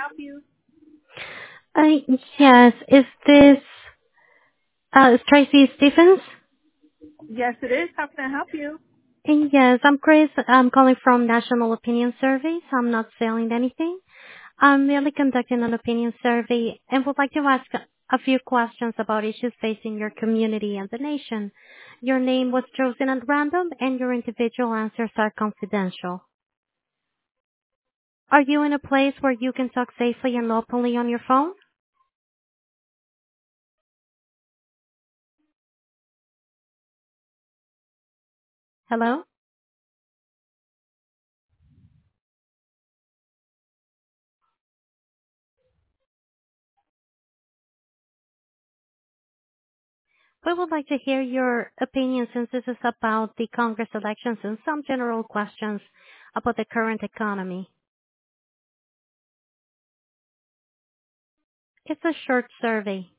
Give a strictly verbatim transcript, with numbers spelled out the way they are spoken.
you? Uh, yes, is this uh, Tracy Stephens? Yes, it is. How can I help you? And yes, I'm Chris. I'm calling from National Opinion Surveys. I'm not selling anything. I'm merely conducting an opinion survey and would like to ask a few questions about issues facing your community and the nation. Your name was chosen at random and your individual answers are confidential. Are you in a place where you can talk safely and openly on your phone? Hello? We would like to hear your opinion since this is about the Congress elections and some general questions about the current economy. It's a short survey.